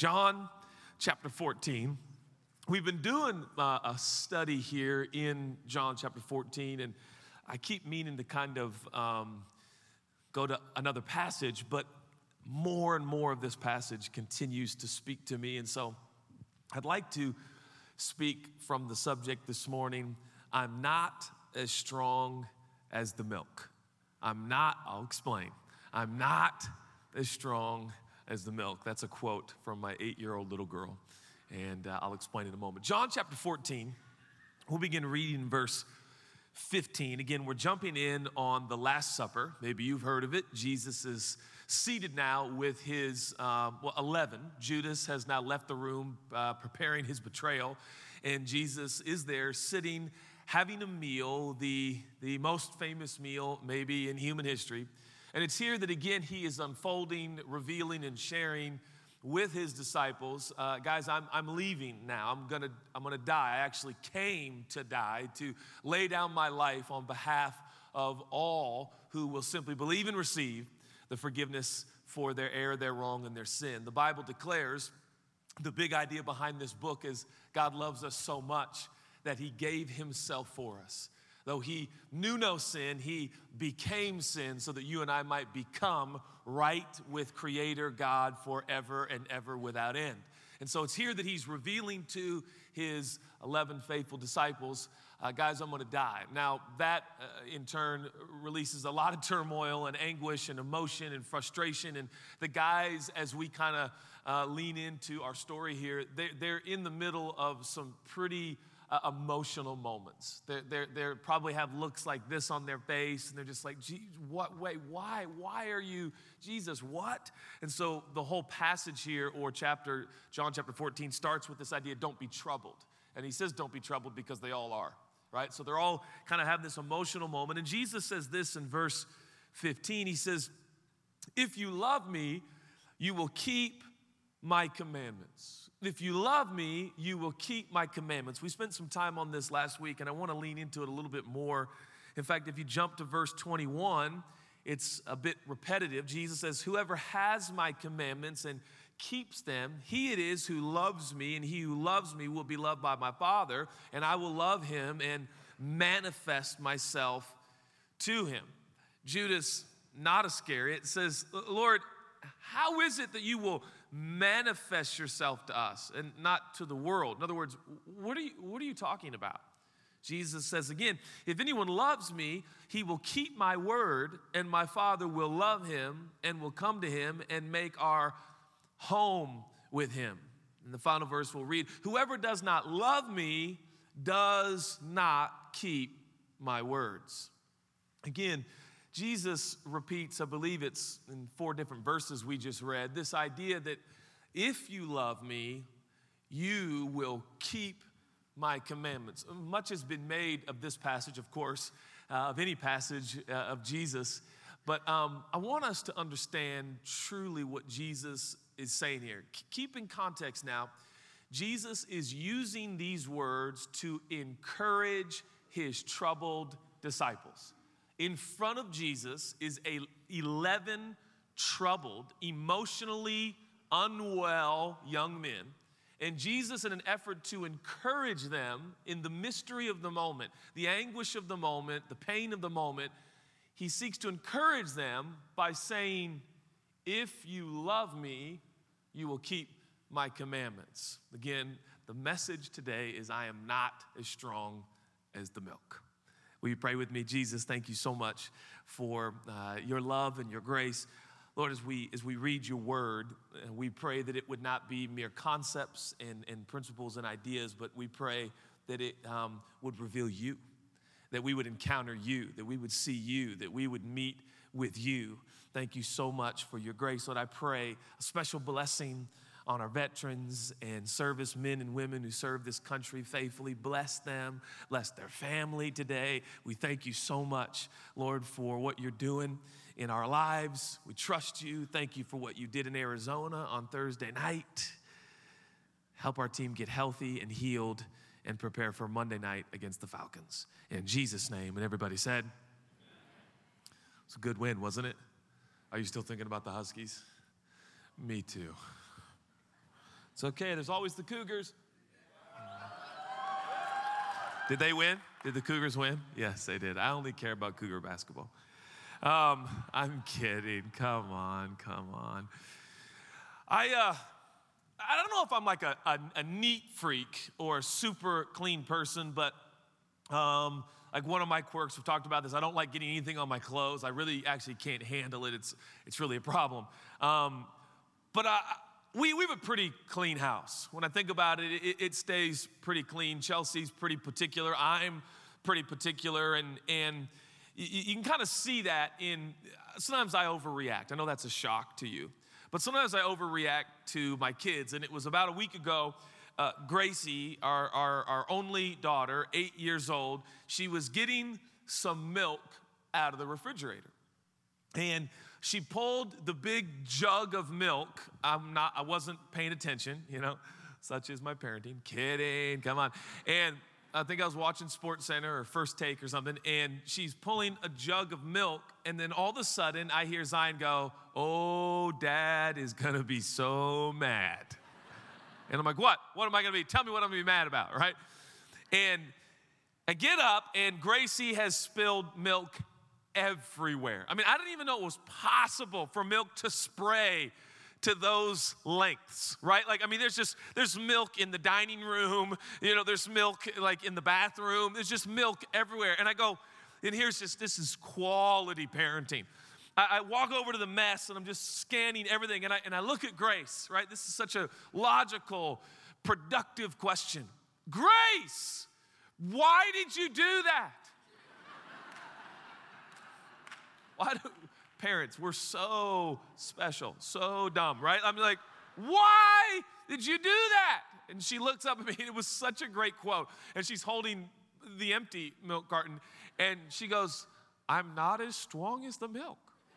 John chapter 14. We've been doing a study here in John chapter 14, and I keep meaning to kind of go to another passage, but more and more of this passage continues to speak to me. And so I'd like to speak from the subject this morning. I'm not as strong as the milk. I'll explain. I'm not as strong as the milk. That's a quote from my 8-year-old little girl, and I'll explain in a moment. John chapter 14, we'll begin reading verse 15. Again, we're jumping in on the Last Supper. Maybe you've heard of it. Jesus is seated now with his 11. Judas has now left the room preparing his betrayal, and Jesus is there sitting, having a meal, the most famous meal maybe in human history. And it's here that, again, he is unfolding, revealing, and sharing with his disciples. Guys, I'm leaving now. I'm gonna die. I actually came to die, to lay down my life on behalf of all who will simply believe and receive the forgiveness for their error, their wrong, and their sin. The Bible declares the big idea behind this book is God loves us so much that he gave himself for us. Though he knew no sin, he became sin so that you and I might become right with Creator God forever and ever without end. And so it's here that he's revealing to his 11 faithful disciples, guys, I'm going to die. Now, that in turn releases a lot of turmoil and anguish and emotion and frustration. And the guys, as we kind of lean into our story here, they're in the middle of some pretty emotional moments. They probably have looks like this on their face, and they're just like, what? Wait, why? Why are you, Jesus, what? And so the whole passage here, or John chapter 14, starts with this idea, don't be troubled. And he says, don't be troubled because they all are, right? So they're all kind of have this emotional moment. And Jesus says this in verse 15. He says, if you love me, you will keep my commandments. If you love me, you will keep my commandments. We spent some time on this last week, and I want to lean into it a little bit more. In fact, if you jump to verse 21, it's a bit repetitive. Jesus says, whoever has my commandments and keeps them, he it is who loves me, and he who loves me will be loved by my Father, and I will love him and manifest myself to him. Judas, not Iscariot, says, Lord, how is it that you will manifest yourself to us and not to the world? In other words, what are you talking about? Jesus says again, if anyone loves me, he will keep my word, and my Father will love him and will come to him and make our home with him. In the final verse we'll read, whoever does not love me does not keep my words. Again, Jesus repeats, I believe it's in 4 different verses we just read, this idea that if you love me, you will keep my commandments. Much has been made of this passage, of course, of any passage of Jesus, but I want us to understand truly what Jesus is saying here. Keep in context now, Jesus is using these words to encourage his troubled disciples. In front of Jesus is 11 troubled, emotionally unwell young men. And Jesus, in an effort to encourage them in the mystery of the moment, the anguish of the moment, the pain of the moment, he seeks to encourage them by saying, if you love me, you will keep my commandments. Again, the message today is I am not as strong as the milk. Will you pray with me? Jesus, thank you so much for your love and your grace. Lord, as we read your word, we pray that it would not be mere concepts and principles and ideas, but we pray that it would reveal you, that we would encounter you, that we would see you, that we would meet with you. Thank you so much for your grace. Lord, I pray a special blessing on our veterans and servicemen and women who serve this country faithfully. Bless them, bless their family today. We thank you so much, Lord, for what you're doing in our lives. We trust you. Thank you for what you did in Arizona on Thursday night. Help our team get healthy and healed and prepare for Monday night against the Falcons. In Jesus' name, and everybody said, it's a good win, wasn't it? Are you still thinking about the Huskies? Me too. It's okay. There's always the Cougars. Did they win? Did the Cougars win? Yes, they did. I only care about Cougar basketball. I'm kidding. Come on. I don't know if I'm like a neat freak or a super clean person, but like one of my quirks, we've talked about this, I don't like getting anything on my clothes. I really actually can't handle it. It's really a problem. But we have a pretty clean house. When I think about it, it stays pretty clean. Chelsea's pretty particular. I'm pretty particular. And you can kind of see that in, sometimes I overreact. I know that's a shock to you. But sometimes I overreact to my kids. And it was about a week ago, Gracie, our only daughter, 8 years old, she was getting some milk out of the refrigerator. And she pulled the big jug of milk. I wasn't paying attention, such is my parenting. Kidding, come on. And I think I was watching SportsCenter or First Take or something, and she's pulling a jug of milk, and then all of a sudden I hear Zion go, "Oh, Dad is gonna be so mad." And I'm like, what? What am I gonna be? Tell me what I'm gonna be mad about, right? And I get up, and Gracie has spilled milk everywhere. I mean, I didn't even know it was possible for milk to spray to those lengths, right? Like, I mean, there's milk in the dining room, there's milk like in the bathroom, there's just milk everywhere. And I go, and this is quality parenting. I walk over to the mess and I'm just scanning everything and I look at Grace, right? This is such a logical, productive question. Grace, why did you do that? Parents, we're so special, so dumb, right? I'm like, why did you do that? And she looks up at me, and it was such a great quote. And she's holding the empty milk carton, and she goes, "I'm not as strong as the milk."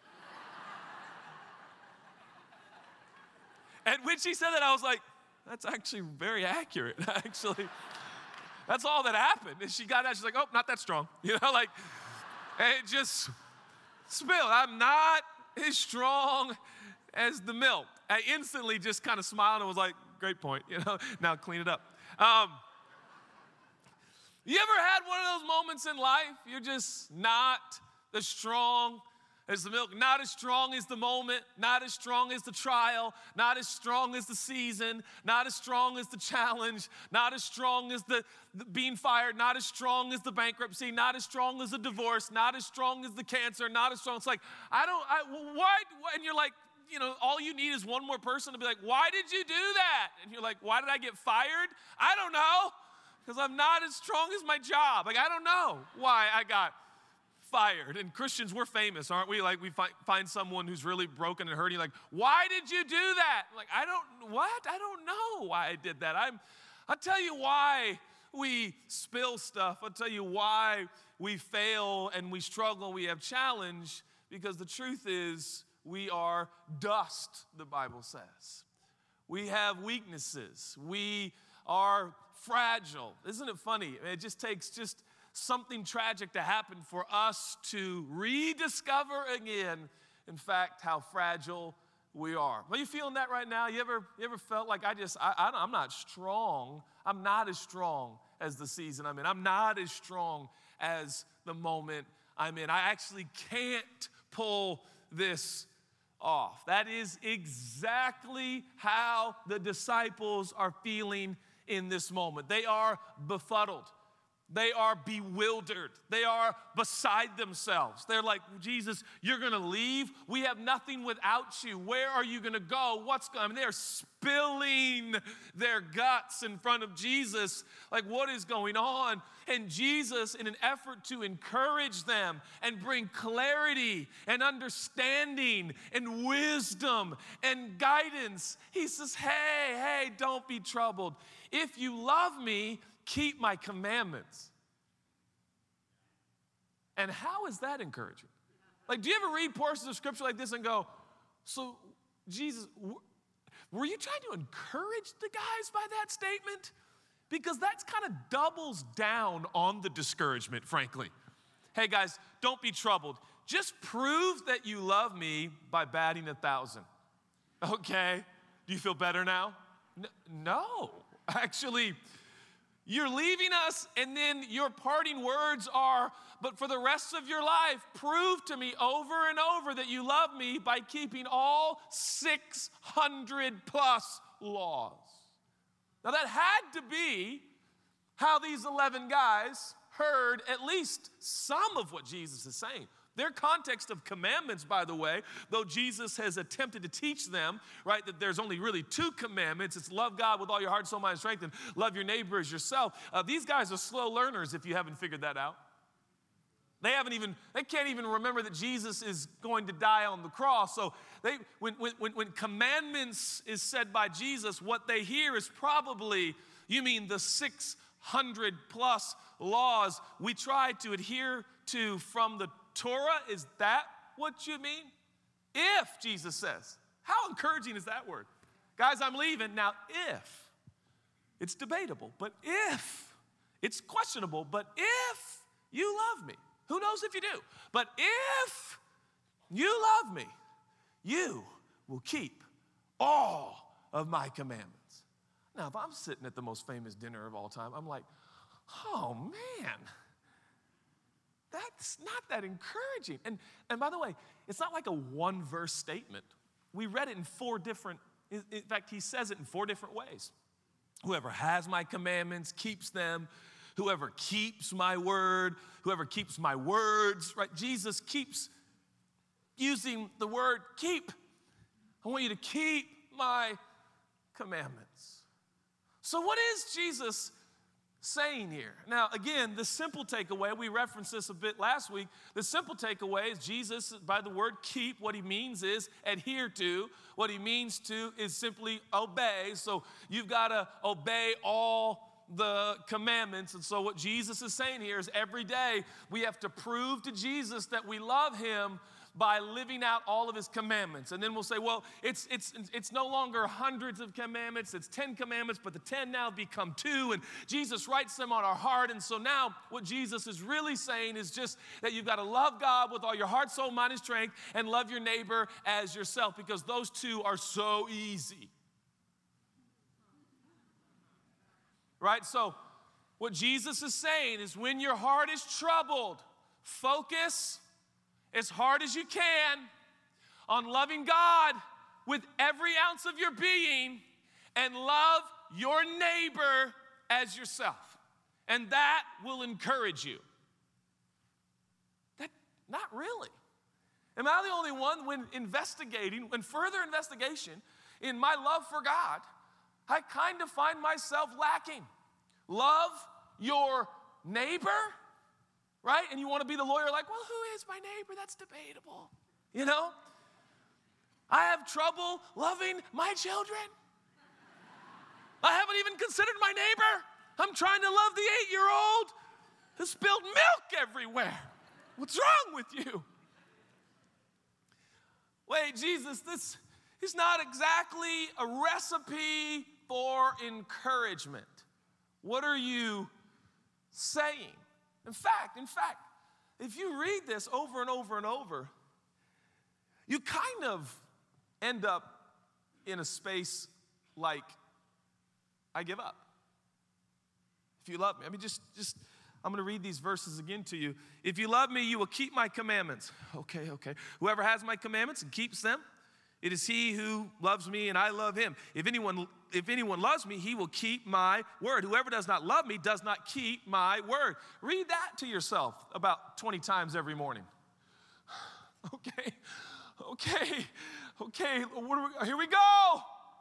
And when she said that, I was like, that's actually very accurate. Actually, that's all that happened. And she got out, she's like, "Oh, not that strong." And it just spilled. I'm not as strong as the milk. I instantly just kind of smiled and was like, great point, now clean it up. You ever had one of those moments in life? You're just not as strong as the milk, not as strong as the moment, not as strong as the trial, not as strong as the season, not as strong as the challenge, not as strong as the being fired, not as strong as the bankruptcy, not as strong as the divorce, not as strong as the cancer, not as strong. It's like, why? And you're like, all you need is one more person to be like, why did you do that? And you're like, why did I get fired? I don't know, because I'm not as strong as my job. Like, I don't know why I got fired. And Christians, we're famous, aren't we? Like, we find someone who's really broken and hurting, like, why did you do that? Like, I don't know why I did that. I'll tell you why we spill stuff. I'll tell you why we fail and we struggle, we have challenge, because the truth is we are dust, the Bible says. We have weaknesses. We are fragile. Isn't it funny? It just takes something tragic to happen for us to rediscover again, in fact, how fragile we are. Are you feeling that right now? You ever felt like I'm not strong. I'm not as strong as the season I'm in. I'm not as strong as the moment I'm in. I actually can't pull this off. That is exactly how the disciples are feeling in this moment. They are befuddled. They are bewildered. They are beside themselves. They're like, Jesus, you're going to leave? We have nothing without you. Where are you going to go? What's going on? I mean, they're spilling their guts in front of Jesus. Like, what is going on? And Jesus, in an effort to encourage them and bring clarity and understanding and wisdom and guidance, he says, hey, don't be troubled. If you love me, keep my commandments. And how is that encouraging? Like, do you ever read portions of scripture like this and go, so Jesus, were you trying to encourage the guys by that statement? Because that's kind of doubles down on the discouragement, frankly. Hey guys, don't be troubled. Just prove that you love me by batting 1,000. Okay, do you feel better now? No, actually, you're leaving us, and then your parting words are, but for the rest of your life, prove to me over and over that you love me by keeping all 600 plus laws. Now, that had to be how these 11 guys heard at least some of what Jesus is saying. Their context of commandments, by the way, though Jesus has attempted to teach them, right, that there's only really 2 commandments. It's love God with all your heart, soul, mind, and strength, and love your neighbor as yourself. These guys are slow learners if you haven't figured that out. They can't even remember that Jesus is going to die on the cross. So when commandments is said by Jesus, what they hear is probably, you mean the 600 plus laws we try to adhere to from the Torah? Is that what you mean? If, Jesus says. How encouraging is that word? Guys, I'm leaving. Now, if. It's debatable, but if. It's questionable, but if you love me. Who knows if you do? But if you love me, you will keep all of my commandments. Now, if I'm sitting at the most famous dinner of all time, I'm like, oh, man. That's not that encouraging. And by the way, it's not like a one-verse statement. We read it in 4 different, in fact, he says it in 4 different ways. Whoever has my commandments keeps them. Whoever keeps my word, whoever keeps my words, right? Jesus keeps using the word keep. I want you to keep my commandments. So what is Jesus saying here? Now, again, the simple takeaway, we referenced this a bit last week. The simple takeaway is Jesus, by the word keep, what he means is adhere to. What he means to is simply obey. So you've got to obey all the commandments. And so what Jesus is saying here is every day we have to prove to Jesus that we love him by living out all of his commandments. And then we'll say, well, it's no longer hundreds of commandments, it's 10 commandments, but the 10 now become 2, and Jesus writes them on our heart. And so now what Jesus is really saying is just that you've got to love God with all your heart, soul, mind, and strength, and love your neighbor as yourself, because those 2 are so easy. Right? So what Jesus is saying is when your heart is troubled, focus as hard as you can on loving God with every ounce of your being and love your neighbor as yourself. And that will encourage you. Not really. Am I the only one when further investigation in my love for God, I kind of find myself lacking. Love your neighbor, right? And you want to be the lawyer like, well, who is my neighbor? That's debatable. You know? I have trouble loving my children. I haven't even considered my neighbor. I'm trying to love the 8-year-old who spilled milk everywhere. What's wrong with you? Wait, Jesus, this is not exactly a recipe for encouragement. What are you saying? In fact, if you read this over and over and over, you kind of end up in a space like, I give up. If you love me, just I'm going to read these verses again to you. If you love me, you will keep my commandments. Okay. Whoever has my commandments and keeps them, it is he who loves me and I love him. If anyone loves me, he will keep my word. Whoever does not love me does not keep my word. Read that to yourself about 20 times every morning. Okay. Here we go.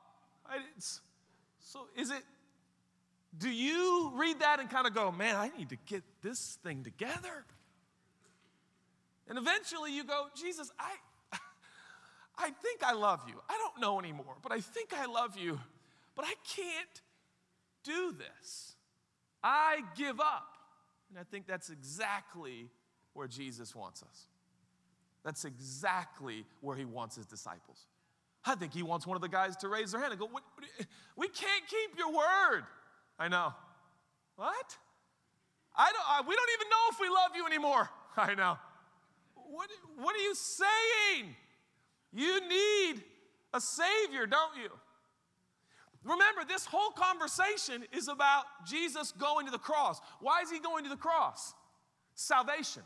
Do you read that and kind of go, man, I need to get this thing together? And eventually you go, Jesus, I think I love you. I don't know anymore, but I think I love you, but I can't do this. I give up. And I think that's exactly where Jesus wants us. That's exactly where he wants his disciples. I think he wants one of the guys to raise their hand and go, we can't keep your word. I know. What? We don't even know if we love you anymore. I know. What are you saying? You need a Savior, don't you? Remember, this whole conversation is about Jesus going to the cross. Why is he going to the cross? Salvation.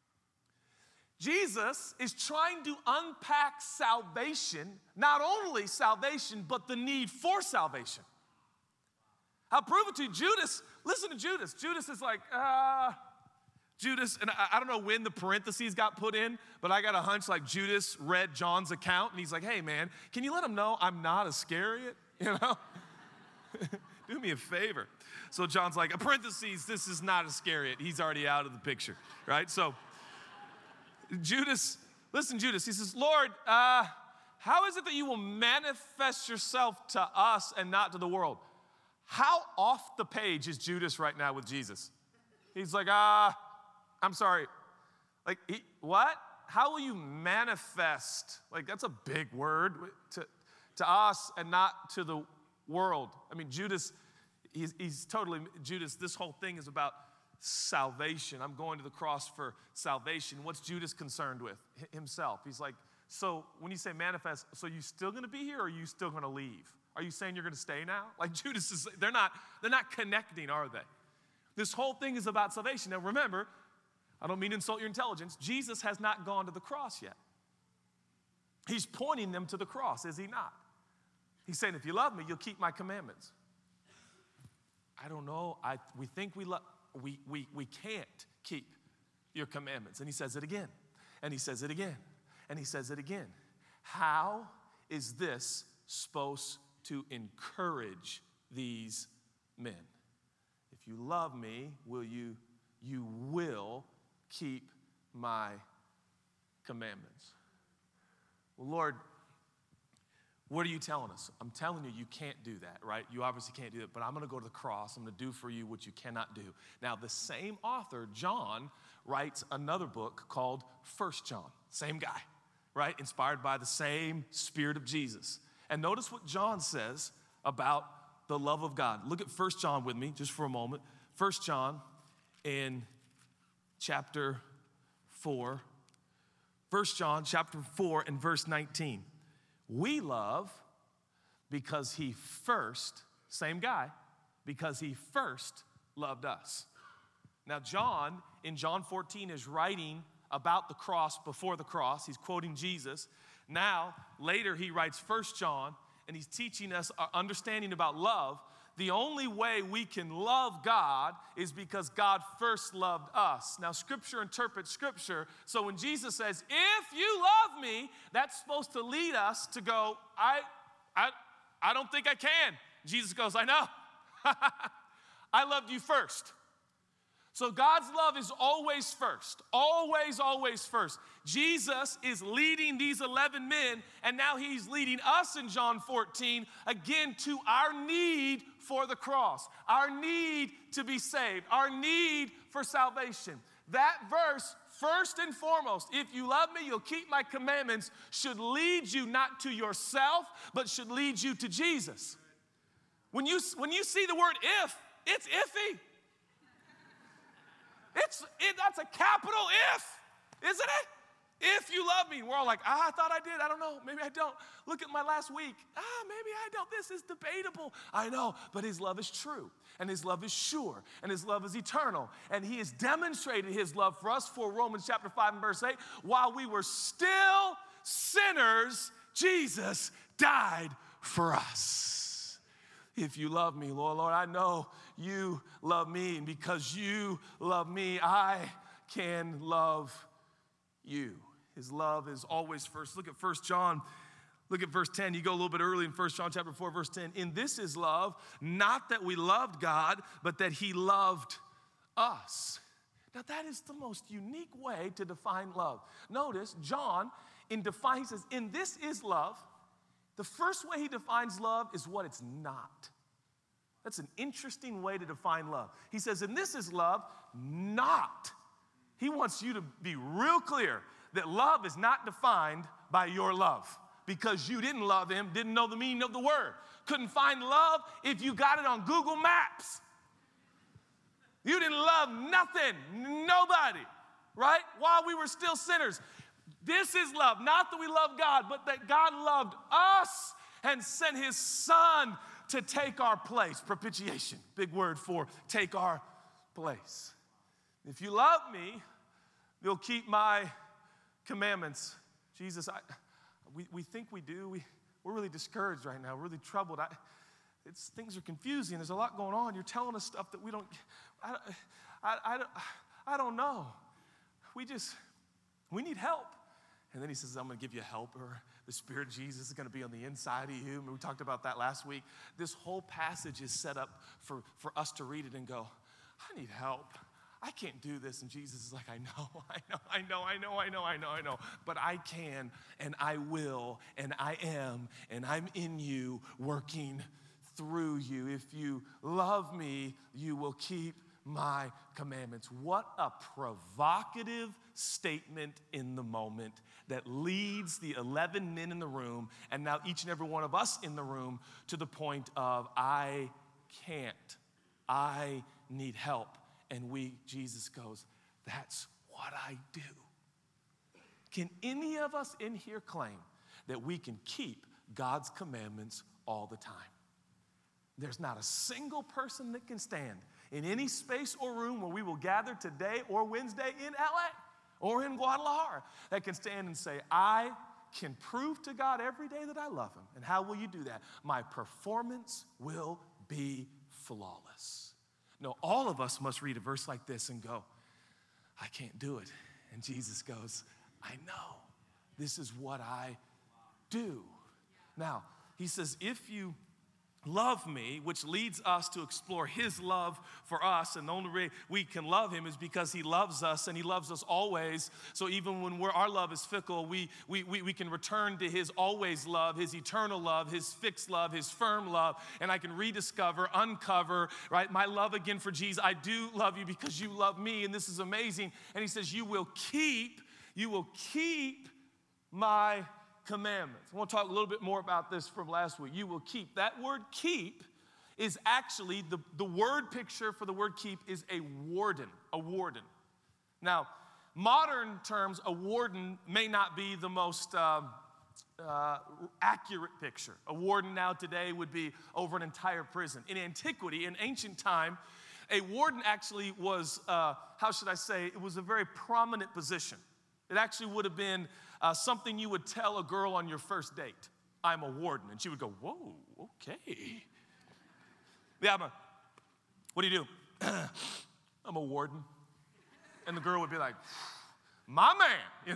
Jesus is trying to unpack salvation, not only salvation, but the need for salvation. I'll prove it to you. Judas, listen to Judas. Judas is like, Judas, and I don't know when the parentheses got put in, but I got a hunch like Judas read John's account, and he's like, hey, man, can you let him know I'm not Iscariot? You know? Do me a favor. So John's like, parentheses, this is not Iscariot. He's already out of the picture, right? So Judas, listen, Judas, he says, Lord, how is it that you will manifest yourself to us and not to the world? How off the page is Judas right now with Jesus? He's like, I'm sorry. Like, what? How will you manifest? Like, that's a big word to us and not to the world. I mean, Judas, he's totally, Judas, this whole thing is about salvation. I'm going to the cross for salvation. What's Judas concerned with? Himself. He's like, so when you say manifest, so you still going to be here or are you still going to leave? Are you saying you're going to stay now? Like Judas is, they're not connecting, are they? This whole thing is about salvation. Now remember, I don't mean to insult your intelligence. Jesus has not gone to the cross yet. He's pointing them to the cross, is he not? He's saying, if you love me, you'll keep my commandments. I don't know. We think we can't keep your commandments. And he says it again. And he says it again. And he says it again. How is this supposed to encourage these men? If you love me, you will keep my commandments. Well, Lord, what are you telling us? I'm telling you, you can't do that, right? You obviously can't do it, but I'm going to go to the cross. I'm going to do for you what you cannot do. Now, the same author, John, writes another book called 1 John. Same guy, right? Inspired by the same Spirit of Jesus. And notice what John says about the love of God. Look at 1 John with me just for a moment. 1 John in chapter 4. 1 John chapter 4 and verse 19. We love because he first, same guy, because he first loved us. Now John, in John 14, is writing about the cross before the cross. He's quoting Jesus. Now, later he writes 1 John, and he's teaching us our understanding about love. The only way we can love God is because God first loved us. Now, Scripture interprets Scripture. So when Jesus says, if you love me, that's supposed to lead us to go, I don't think I can. Jesus goes, I know. I loved you first. So God's love is always first. Always, always first. Jesus is leading these 11 men, and now he's leading us in John 14, again, to our need for the cross, our need to be saved, our need for salvation. That verse, first and foremost, if you love me, you'll keep my commandments, should lead you not to yourself, but should lead you to Jesus. When you see the word if, it's iffy. That's a capital if, isn't it? If you love me. We're all like, I thought I did. I don't know. Maybe I don't. Look at my last week. Maybe I don't. This is debatable. I know, but his love is true, and his love is sure, and his love is eternal, and he has demonstrated his love for us for Romans chapter 5 and verse 8. While we were still sinners, Jesus died for us. If you love me, Lord, I know you love me, and because you love me, I can love you. His love is always first. Look at 1 John. Look at verse 10. You go a little bit early in 1 John chapter 4, verse 10. In this is love, not that we loved God, but that he loved us. Now that is the most unique way to define love. Notice John, he says, in this is love. The first way he defines love is what it's not. That's an interesting way to define love. He says, and this is love, not. He wants you to be real clear that love is not defined by your love because you didn't love him, didn't know the meaning of the word. Couldn't find love if you got it on Google Maps. You didn't love nothing, nobody, right? While we were still sinners. This is love, not that we love God, but that God loved us and sent his son to take our place. Propitiation, big word for take our place. If you love me, you'll keep my commandments. Jesus, we think we do. We're really discouraged right now. We're really troubled. Things are confusing. There's a lot going on. You're telling us stuff that we don't, I don't know. We need help. And then he says, I'm going to give you a helper. The Spirit of Jesus is going to be on the inside of you. And we talked about that last week. This whole passage is set up for us to read it and go, I need help. I can't do this. And Jesus is like, I know. But I can, and I will, and I am, and I'm in you, working through you. If you love me, you will keep my commandments. What a provocative statement in the moment that leads the 11 men in the room, and now each and every one of us in the room, to the point of, I can't. I need help. And Jesus goes, that's what I do. Can any of us in here claim that we can keep God's commandments all the time? There's not a single person that can stand in any space or room where we will gather today or Wednesday in LA or in Guadalajara that can stand and say, I can prove to God every day that I love him. And how will you do that? My performance will be flawless. No, all of us must read a verse like this and go, I can't do it. And Jesus goes, I know. This is what I do. Now, he says, if you love me, which leads us to explore his love for us, and the only way we can love him is because he loves us, and he loves us always. So even when our love is fickle, we can return to his always love, his eternal love, his fixed love, his firm love, and I can rediscover, uncover, right, my love again for Jesus. I do love you because you love me, and this is amazing. And he says, you will keep my commandments. I want to talk a little bit more about this from last week. You will keep. That word keep is actually, the word picture for the word keep is a warden. Now, modern terms, a warden may not be the most accurate picture. A warden now today would be over an entire prison. In antiquity, in ancient time, a warden actually was, it was a very prominent position. It actually would have been something you would tell a girl on your first date. I'm a warden. And she would go, whoa, okay. Yeah, what do you do? I'm a warden. And the girl would be like, my man.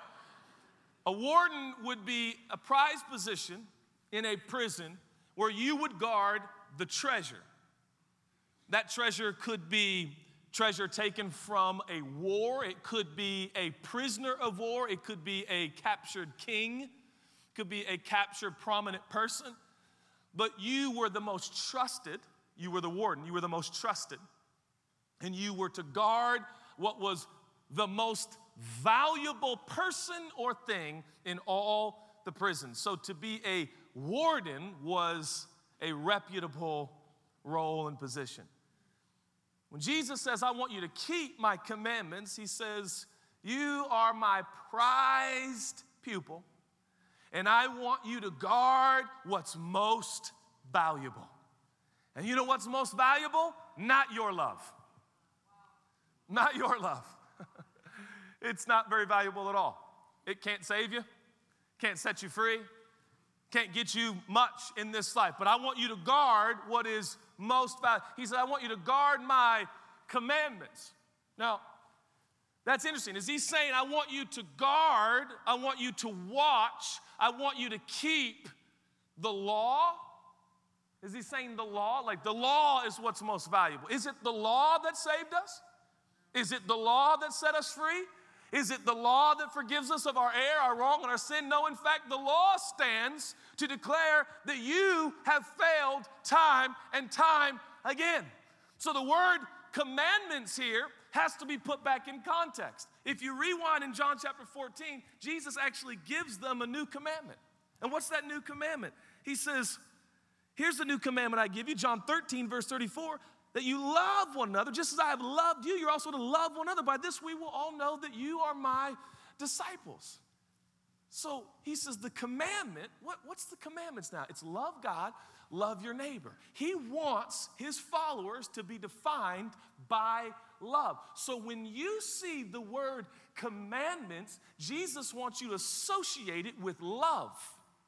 A warden would be a prized position in a prison where you would guard the treasure. That treasure could be treasure taken from a war. It could be a prisoner of war. It could be a captured king. It could be a captured prominent person. But you were the most trusted. You were the warden. You were the most trusted. And you were to guard what was the most valuable person or thing in all the prisons. So to be a warden was a reputable role and position. When Jesus says, I want you to keep my commandments, he says, you are my prized pupil, and I want you to guard what's most valuable. And you know what's most valuable? Not your love. Not your love. It's not very valuable at all. It can't save you, can't set you free, can't get you much in this life. But I want you to guard what is most valuable. He said, I want you to guard my commandments. Now, that's interesting. Is he saying, I want you to guard, I want you to watch, I want you to keep the law? Is he saying the law? Like the law is what's most valuable. Is it the law that saved us? Is it the law that set us free? Is it the law that forgives us of our error, our wrong, and our sin? No, in fact, the law stands to declare that you have failed time and time again. So the word commandments here has to be put back in context. If you rewind in John chapter 14, Jesus actually gives them a new commandment. And what's that new commandment? He says, here's the new commandment I give you, John 13, verse 34, that you love one another. Just as I have loved you, you're also to love one another. By this we will all know that you are my disciples. So he says the commandment, what's the commandments now? It's love God, love your neighbor. He wants his followers to be defined by love. So when you see the word commandments, Jesus wants you to associate it with love.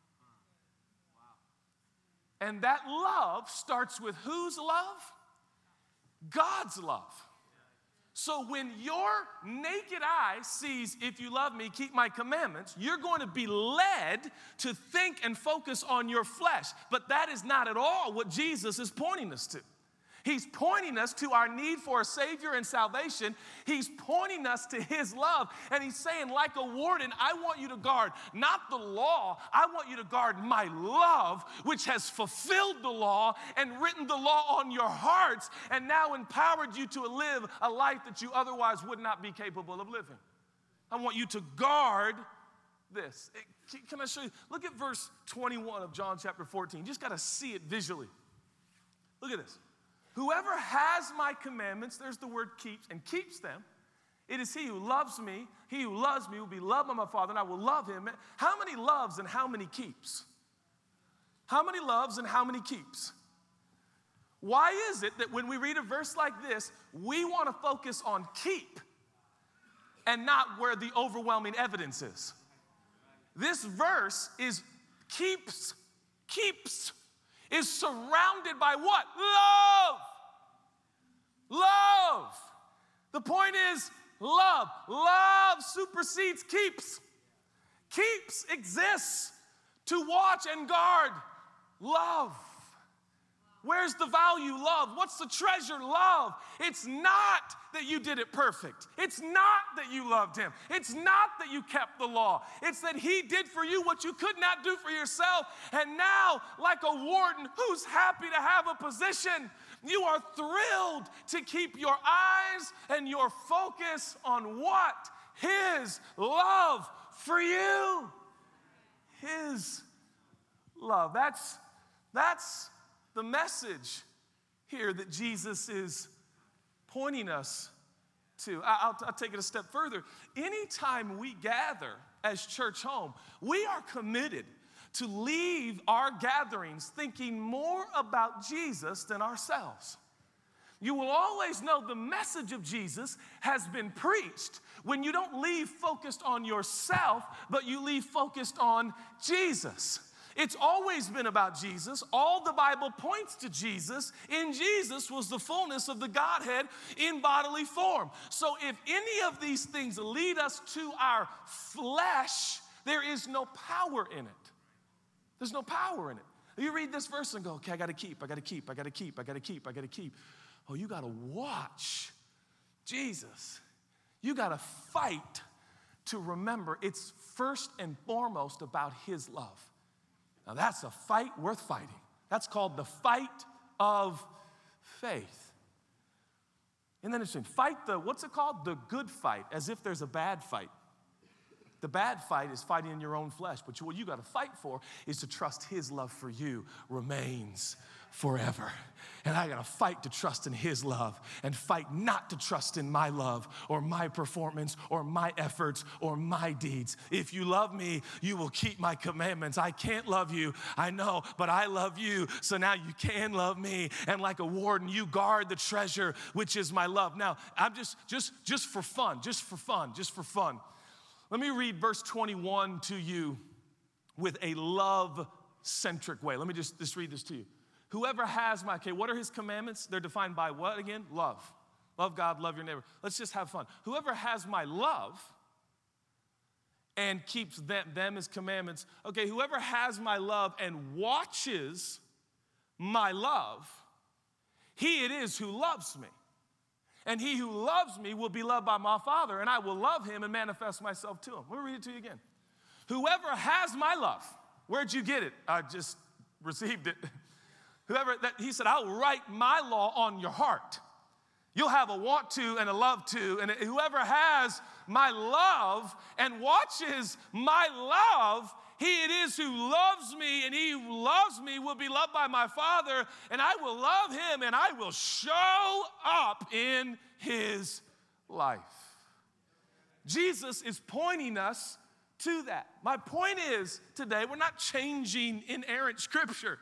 And that love starts with whose love? God's love. So when your naked eye sees, if you love me, keep my commandments, you're going to be led to think and focus on your flesh. But that is not at all what Jesus is pointing us to. He's pointing us to our need for a Savior and salvation. He's pointing us to his love. And he's saying, like a warden, I want you to guard not the law. I want you to guard my love, which has fulfilled the law and written the law on your hearts and now empowered you to live a life that you otherwise would not be capable of living. I want you to guard this. Can I show you? Look at verse 21 of John chapter 14. You just got to see it visually. Look at this. Whoever has my commandments, there's the word keeps, and keeps them, it is he who loves me. He who loves me will be loved by my Father, and I will love him. How many loves and how many keeps? How many loves and how many keeps? Why is it that when we read a verse like this, we want to focus on keep and not where the overwhelming evidence is? This verse is keeps, is surrounded by what? Love. Love. The point is love. Love supersedes keeps. Keeps exists to watch and guard love. Where's the value? Love. What's the treasure? Love. It's not that you did it perfect. It's not that you loved him. It's not that you kept the law. It's that he did for you what you could not do for yourself. And now, like a warden who's happy to have a position, you are thrilled to keep your eyes and your focus on what? His love for you. His love. That's the message here that Jesus is pointing us to. I'll take it a step further. Anytime we gather as Church Home, we are committed to leave our gatherings thinking more about Jesus than ourselves. You will always know the message of Jesus has been preached when you don't leave focused on yourself, but you leave focused on Jesus. It's always been about Jesus. All the Bible points to Jesus. In Jesus was the fullness of the Godhead in bodily form. So if any of these things lead us to our flesh, there is no power in it. There's no power in it. You read this verse and go, okay, I got to keep. Oh, you got to watch Jesus. You got to fight to remember it's first and foremost about his love. Now, that's a fight worth fighting. That's called the fight of faith. And then it's what's it called? The good fight, as if there's a bad fight. The bad fight is fighting in your own flesh, but what you got to fight for is to trust his love for you remains forever. And I got to fight to trust in his love and fight not to trust in my love or my performance or my efforts or my deeds. If you love me, you will keep my commandments. I can't love you, I know, but I love you, so now you can love me. And like a warden, you guard the treasure, which is my love. Now, I'm just for fun. Let me read verse 21 to you with a love-centric way. Let me just read this to you. Whoever has what are his commandments? They're defined by what again? Love. Love God, love your neighbor. Let's just have fun. Whoever has my love and keeps them as commandments. Okay, whoever has my love and watches my love, he it is who loves me. And he who loves me will be loved by my Father, and I will love him and manifest myself to him. Let me read it to you again. Whoever has my love, where'd you get it? I just received it. He said, I'll write my law on your heart. You'll have a want to and a love to, and whoever has my love and watches my love, he it is who loves me, and he who loves me will be loved by my Father, and I will love him, and I will show up in his life. Jesus is pointing us to that. My point is, today, we're not changing inerrant scripture.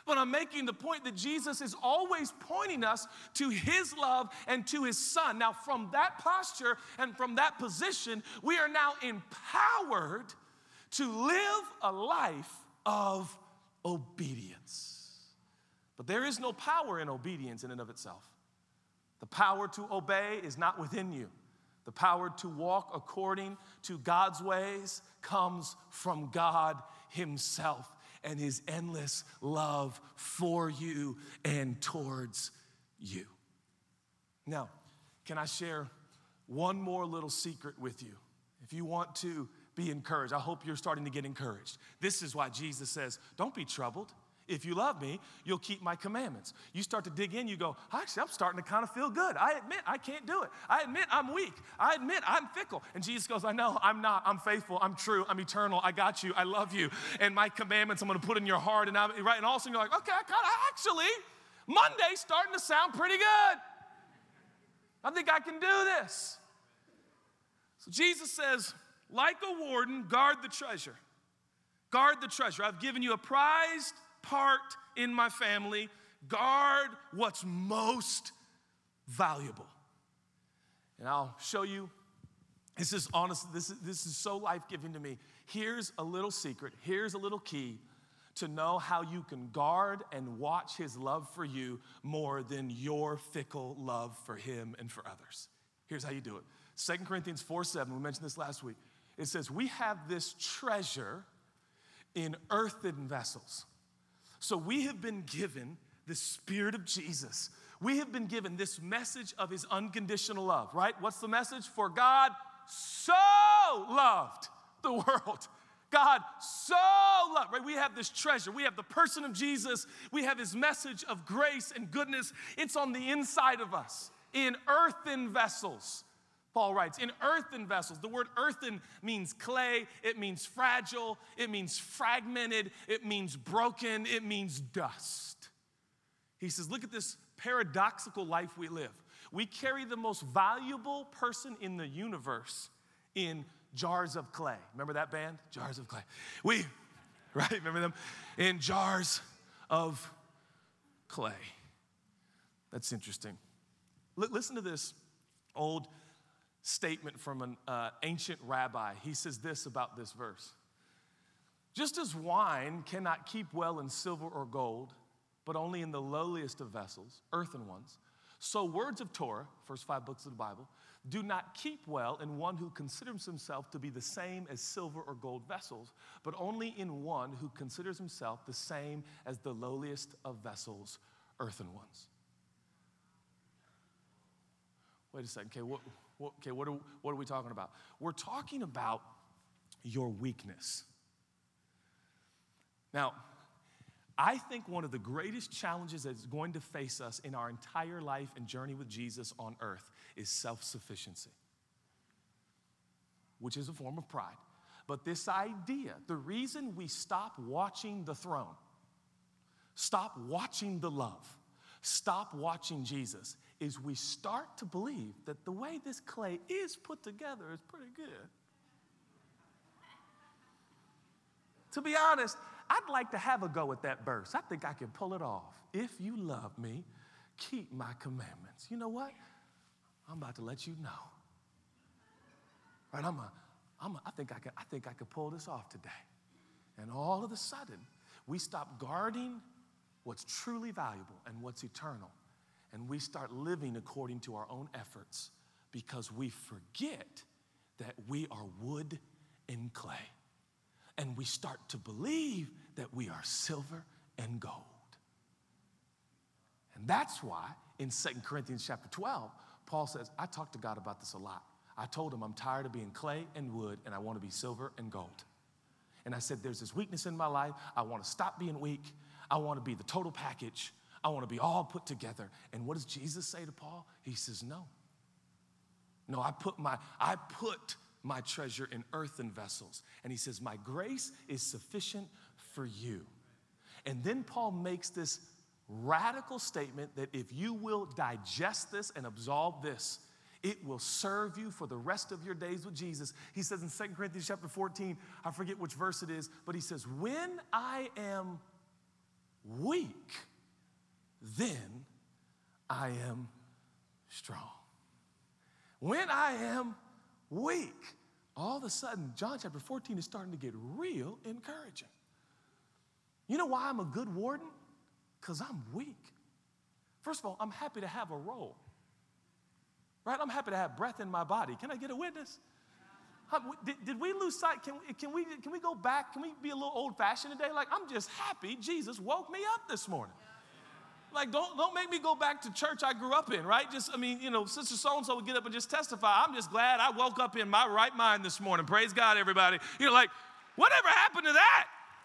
But I'm making the point that Jesus is always pointing us to his love and to his Son. Now, from that posture and from that position, we are now empowered to live a life of obedience. But there is no power in obedience in and of itself. The power to obey is not within you. The power to walk according to God's ways comes from God himself and his endless love for you and towards you. Now, can I share one more little secret with you? If you want to be encouraged, I hope you're starting to get encouraged. This is why Jesus says, don't be troubled. If you love me, you'll keep my commandments. You start to dig in, you go, actually, I'm starting to kind of feel good. I admit I can't do it. I admit I'm weak. I admit I'm fickle. And Jesus goes, I know, I'm not. I'm faithful. I'm true. I'm eternal. I got you. I love you. And my commandments I'm going to put in your heart. And all of a sudden you're like, okay, actually, Monday's starting to sound pretty good. I think I can do this. So Jesus says, like a warden, guard the treasure. Guard the treasure. I've given you a prized part in my family. Guard what's most valuable. And I'll show you. This is honest. This is so life-giving to me. Here's a little secret. Here's a little key to know how you can guard and watch his love for you more than your fickle love for him and for others. Here's how you do it. 2 Corinthians 4:7, we mentioned this last week. It says, we have this treasure in earthen vessels. So we have been given the Spirit of Jesus. We have been given this message of his unconditional love, right? What's the message? For God so loved the world. God so loved, right? We have this treasure. We have the person of Jesus. We have his message of grace and goodness. It's on the inside of us in earthen vessels. Paul writes, in earthen vessels. The word earthen means clay, it means fragile, it means fragmented, it means broken, it means dust. He says, look at this paradoxical life we live. We carry the most valuable person in the universe in jars of clay. Remember that band? Jars of Clay. Right? Remember them? In jars of clay. That's interesting. Listen to this old statement from an ancient rabbi. He says this about this verse. Just as wine cannot keep well in silver or gold, but only in the lowliest of vessels, earthen ones, so words of Torah, first 5 books of the Bible, do not keep well in one who considers himself to be the same as silver or gold vessels, but only in one who considers himself the same as the lowliest of vessels, earthen ones. Wait a second. Okay, what are we talking about? We're talking about your weakness. Now, I think one of the greatest challenges that is going to face us in our entire life and journey with Jesus on earth is self-sufficiency, which is a form of pride. But this idea, the reason we stop watching the throne, stop watching the love, stop watching Jesus, is we start to believe that the way this clay is put together is pretty good. To be honest, I'd like to have a go at that verse. I think I can pull it off. If you love me, keep my commandments. You know what? I'm about to let you know. Right? I think I could pull this off today. And all of a sudden, we stop guarding what's truly valuable and what's eternal. And we start living according to our own efforts because we forget that we are wood and clay. And we start to believe that we are silver and gold. And that's why in 2 Corinthians chapter 12, Paul says, I talked to God about this a lot. I told him I'm tired of being clay and wood and I want to be silver and gold. And I said, there's this weakness in my life. I want to stop being weak. I want to be the total package. I want to be all put together. And what does Jesus say to Paul? He says, no. No, I put my treasure in earthen vessels. And he says, my grace is sufficient for you. And then Paul makes this radical statement that if you will digest this and absolve this, it will serve you for the rest of your days with Jesus. He says in 2 Corinthians chapter 14, I forget which verse it is, but he says, when I am weak, then I am strong. When I am weak, all of a sudden, John chapter 14 is starting to get real encouraging. You know why I'm a good warden? Because I'm weak. First of all, I'm happy to have a role. Right? I'm happy to have breath in my body. Can I get a witness? Did we lose sight? Can we go back? Can we be a little old-fashioned today? Like, I'm just happy Jesus woke me up this morning. Like, don't make me go back to church I grew up in, right? Sister so-and-so would get up and just testify. I'm just glad I woke up in my right mind this morning. Praise God, everybody. Like, whatever happened to that?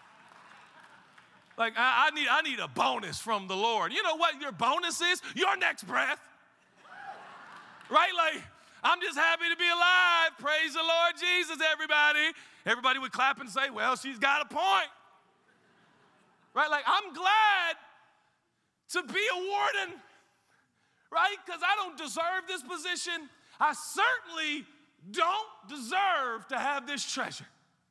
Like, I need a bonus from the Lord. You know what your bonus is? Your next breath. Right? Like, I'm just happy to be alive. Praise the Lord Jesus, everybody. Everybody would clap and say, well, she's got a point. Right? Like, I'm glad to be a warden, right? Because I don't deserve this position. I certainly don't deserve to have this treasure.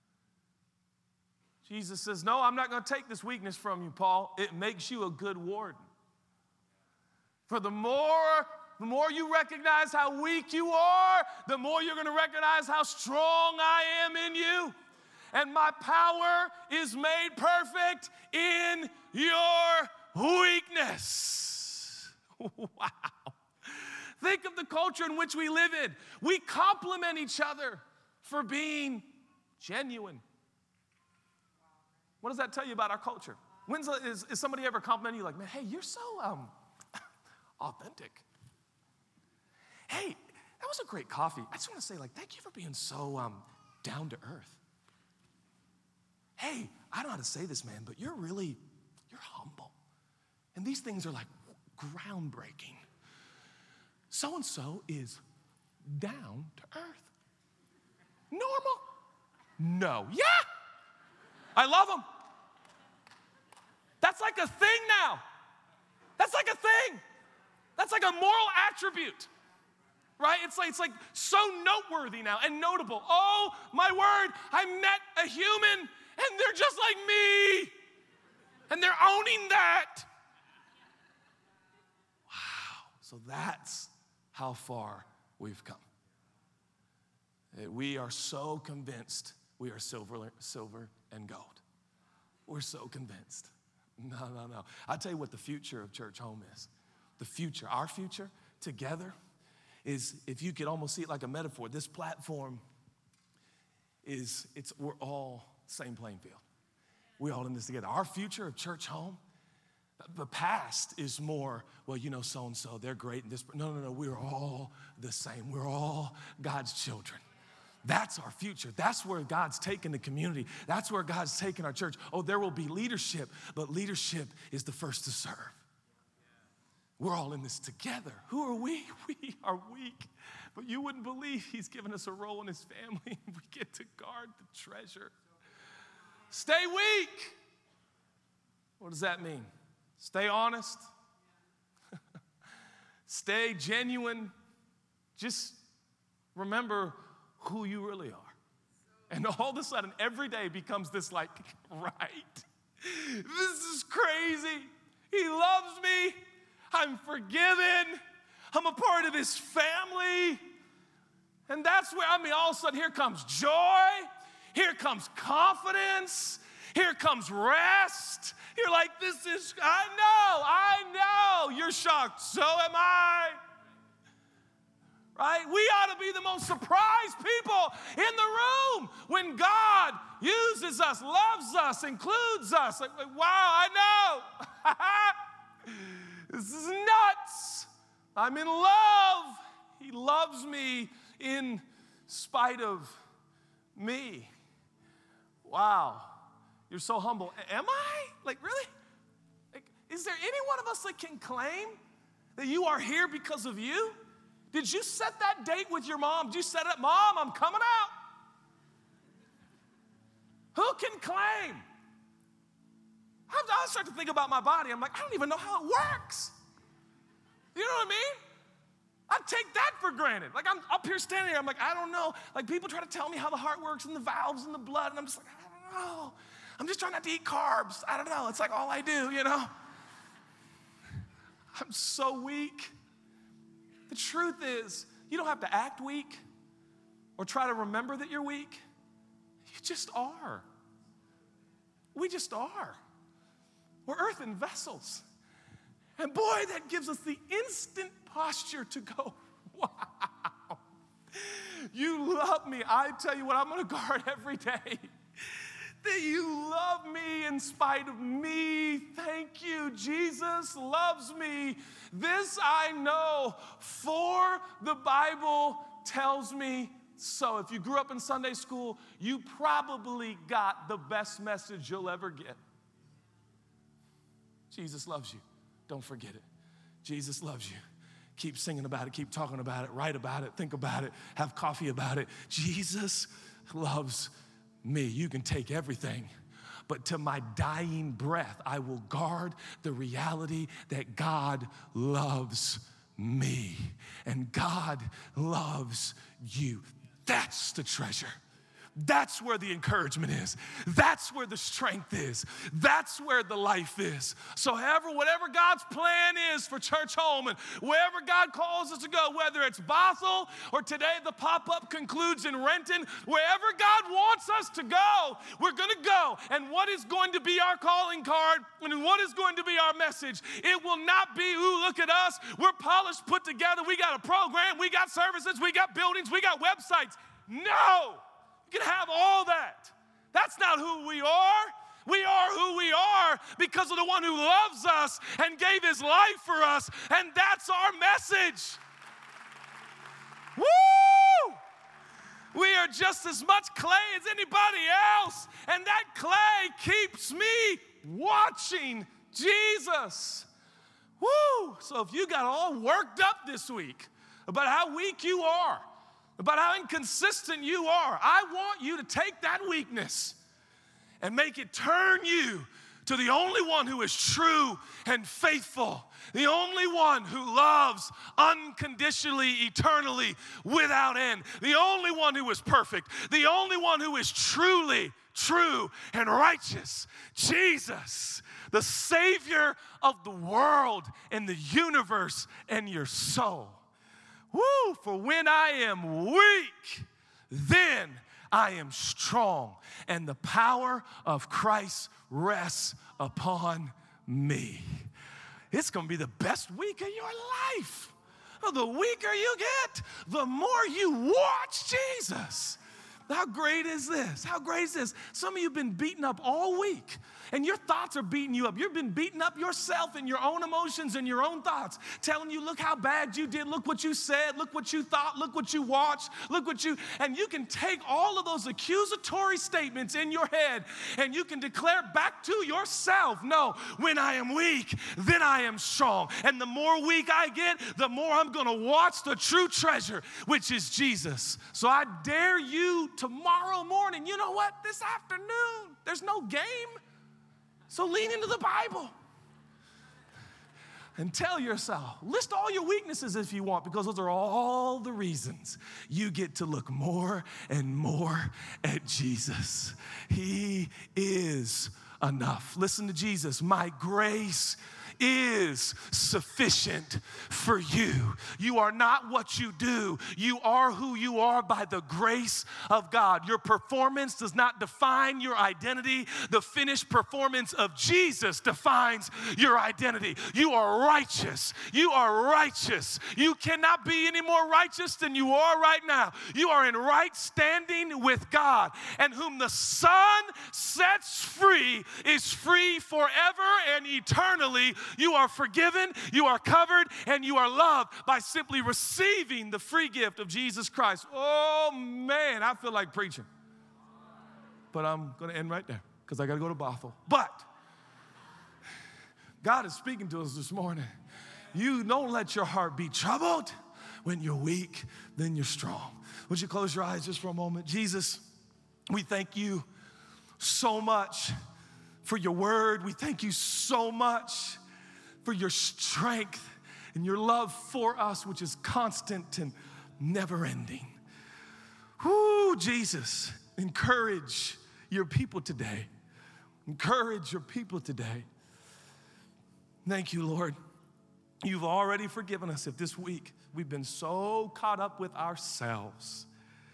Jesus says, no, I'm not going to take this weakness from you, Paul. It makes you a good warden. For the more you recognize how weak you are, the more you're going to recognize how strong I am in you. And my power is made perfect in your weakness. Wow. Think of the culture in which we live in. We compliment each other for being genuine. What does that tell you about our culture? Is somebody ever complimenting you like, man, hey, you're so authentic. Hey, that was a great coffee. I just want to say, like, thank you for being so down to earth. Hey, I don't know how to say this, man, but you're humble. And these things are like groundbreaking. So-and-so is down to earth. Normal? No. Yeah. I love them. That's like a thing now. That's like a thing. That's like a moral attribute. Right? It's like so noteworthy now and notable. Oh, my word, I met a human and they're just like me. And they're owning that. Wow. So that's how far we've come. We are so convinced we are silver and gold. We're so convinced. No. I'll tell you what the future of Church Home is. The future, our future together is, if you could almost see it like a metaphor, this platform we're all same playing field. We're all in this together. Our future of Church Home, the past is more, well, so-and-so, they're great. No, we're all the same. We're all God's children. That's our future. That's where God's taken the community. That's where God's taken our church. Oh, there will be leadership, but leadership is the first to serve. We're all in this together. Who are we? We are weak. But you wouldn't believe he's given us a role in his family. We get to guard the treasure. Stay weak. What does that mean? Stay honest. Stay genuine. Just remember who you really are. And all of a sudden, every day becomes this like, right, this is crazy. He loves me. I'm forgiven. I'm a part of his family. And that's where, all of a sudden, here comes joy. Here comes confidence. Here comes rest. You're like, I know. You're shocked. So am I. Right? We ought to be the most surprised people in the room when God uses us, loves us, includes us. Like, wow, I know. This is nuts. I'm in love. He loves me in spite of me. Wow. You're so humble. Am I? Like, really? Like, is there any one of us that can claim that you are here because of you? Did you set that date with your mom? Did you set it, Mom, I'm coming out? Who can claim? I start to think about my body. I'm like, I don't even know how it works. You know what I mean? I take that for granted. Like, I'm up here standing here. I'm like, I don't know. Like, people try to tell me how the heart works and the valves and the blood. And I'm just like, I don't know. I'm just trying not to eat carbs. I don't know. It's like all I do, you know. I'm so weak. The truth is, you don't have to act weak or try to remember that you're weak. You just are. We just are. We're earthen vessels. And boy, that gives us the instant posture to go, wow, you love me. I tell you what, I'm going to guard every day. That you love me in spite of me. Thank you. Jesus loves me. This I know, for the Bible tells me so. If you grew up in Sunday school, you probably got the best message you'll ever get. Jesus loves you. Don't forget it. Jesus loves you. Keep singing about it. Keep talking about it. Write about it. Think about it. Have coffee about it. Jesus loves me. You can take everything, but to my dying breath, I will guard the reality that God loves me and God loves you. That's the treasure. That's where the encouragement is. That's where the strength is. That's where the life is. So whatever God's plan is for Church Home and wherever God calls us to go, whether it's Bothell or today the pop-up concludes in Renton, wherever God wants us to go, we're going to go. And what is going to be our calling card and what is going to be our message? It will not be, ooh, look at us. We're polished, put together. We got a program. We got services. We got buildings. We got websites. No. You can have all that. That's not who we are. We are who we are because of the one who loves us and gave his life for us, and that's our message. Woo! We are just as much clay as anybody else, and that clay keeps me watching Jesus. Woo! So if you got all worked up this week about how weak you are, about how inconsistent you are, I want you to take that weakness and make it turn you to the only one who is true and faithful, the only one who loves unconditionally, eternally, without end, the only one who is perfect, the only one who is truly true and righteous, Jesus, the Savior of the world and the universe and your soul. Woo, for when I am weak, then I am strong, and the power of Christ rests upon me. It's going to be the best week of your life. The weaker you get, the more you watch Jesus. How great is this? How great is this? Some of you have been beaten up all week, and your thoughts are beating you up. You've been beating up yourself and your own emotions and your own thoughts, telling you, look how bad you did, look what you said, look what you thought, look what you watched, and you can take all of those accusatory statements in your head, and you can declare back to yourself, no, when I am weak, then I am strong. And the more weak I get, the more I'm going to watch the true treasure, which is Jesus. So I dare you tomorrow morning, you know what? This afternoon, there's no game. So lean into the Bible and tell yourself, list all your weaknesses if you want, because those are all the reasons you get to look more and more at Jesus. He is enough. Listen to Jesus. My grace is sufficient for you. You are not what you do. You are who you are by the grace of God. Your performance does not define your identity. The finished performance of Jesus defines your identity. You are righteous. You are righteous. You cannot be any more righteous than you are right now. You are in right standing with God, and whom the Son sets free is free forever and eternally. You are forgiven, you are covered, and you are loved by simply receiving the free gift of Jesus Christ. Oh, man, I feel like preaching. But I'm going to end right there because I got to go to Bothell. But God is speaking to us this morning. You don't let your heart be troubled. When you're weak, then you're strong. Would you close your eyes just for a moment? Jesus, we thank you so much for your word. We thank you so much for your strength and your love for us, which is constant and never ending. Whoo, Jesus, encourage your people today. Encourage your people today. Thank you, Lord. You've already forgiven us if this week we've been so caught up with ourselves.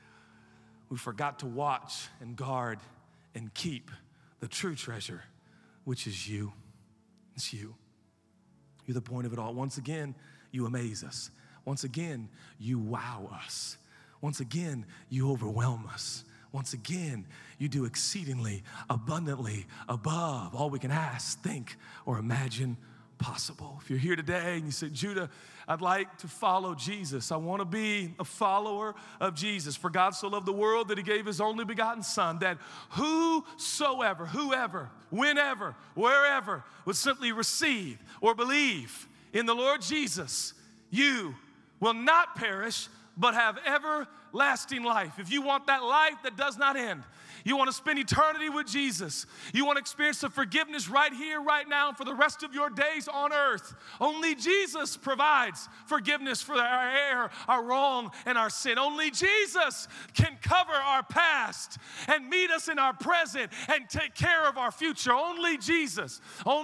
We forgot to watch and guard and keep the true treasure, which is you. It's you. You're the point of it all. Once again, you amaze us. Once again, you wow us. Once again, you overwhelm us. Once again, you do exceedingly, abundantly, above all we can ask, think, or imagine possible. If you're here today and you say, Judah, I'd like to follow Jesus. I want to be a follower of Jesus. For God so loved the world that he gave his only begotten son, that whosoever, whoever, whenever, wherever would simply receive or believe in the Lord Jesus, you will not perish, but have everlasting life. If you want that life that does not end, you want to spend eternity with Jesus, you want to experience the forgiveness right here, right now, for the rest of your days on earth, only Jesus provides forgiveness for our error, our wrong, and our sin. Only Jesus can cover our past and meet us in our present and take care of our future. Only Jesus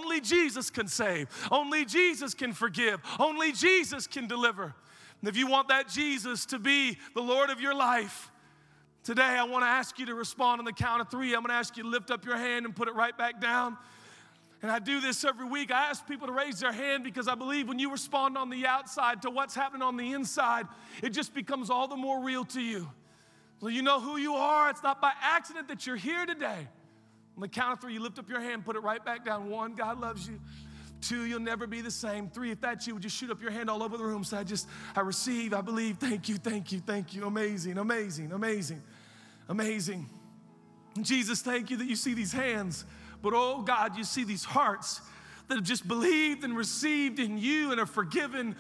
can save. Only Jesus can forgive. Only Jesus can deliver. And if you want that Jesus to be the Lord of your life, today I want to ask you to respond on the count of 3. I'm going to ask you to lift up your hand and put it right back down. And I do this every week. I ask people to raise their hand because I believe when you respond on the outside to what's happening on the inside, it just becomes all the more real to you. So you know who you are. It's not by accident that you're here today. On the count of 3, you lift up your hand, put it right back down. 1, God loves you. 2, you'll never be the same. 3, if that's you, would you shoot up your hand all over the room? Say, I receive, I believe. Thank you, thank you, thank you. Amazing, amazing, amazing, amazing. Jesus, thank you that you see these hands. But oh God, you see these hearts that have just believed and received in you and are forgiven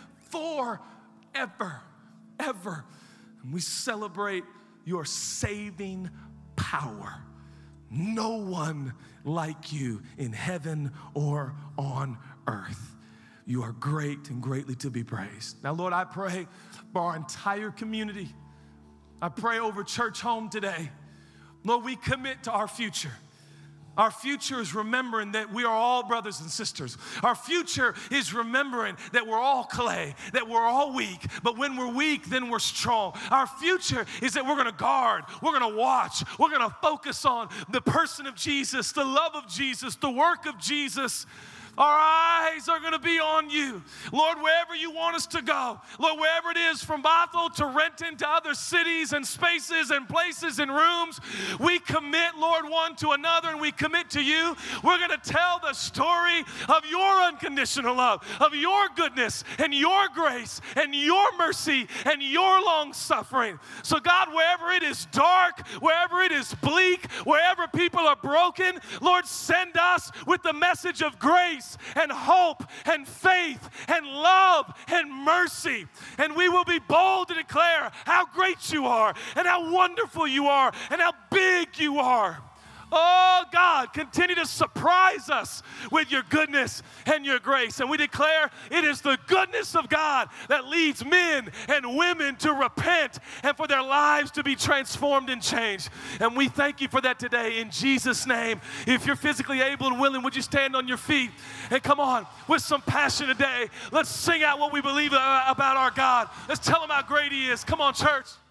forever, ever. And we celebrate your saving power. No one like you in heaven or on earth. You are great and greatly to be praised. Now, Lord, I pray for our entire community. I pray over Church Home today. Lord, we commit to our future. Our future is remembering that we are all brothers and sisters. Our future is remembering that we're all clay, that we're all weak, but when we're weak, then we're strong. Our future is that we're going to guard, we're going to watch, we're going to focus on the person of Jesus, the love of Jesus, the work of Jesus. Our eyes are going to be on you. Lord, wherever you want us to go, Lord, wherever it is from Bothell to Renton to other cities and spaces and places and rooms, we commit, Lord, one to another, and we commit to you. We're going to tell the story of your unconditional love, of your goodness and your grace and your mercy and your long suffering. So God, wherever it is dark, wherever it is bleak, wherever people are broken, Lord, send us with the message of grace and hope and faith and love and mercy. And we will be bold to declare how great you are and how wonderful you are and how big you are. Oh, God, continue to surprise us with your goodness and your grace. And we declare it is the goodness of God that leads men and women to repent and for their lives to be transformed and changed. And we thank you for that today in Jesus' name. If you're physically able and willing, would you stand on your feet and come on with some passion today? Let's sing out what we believe about our God. Let's tell him how great he is. Come on, church.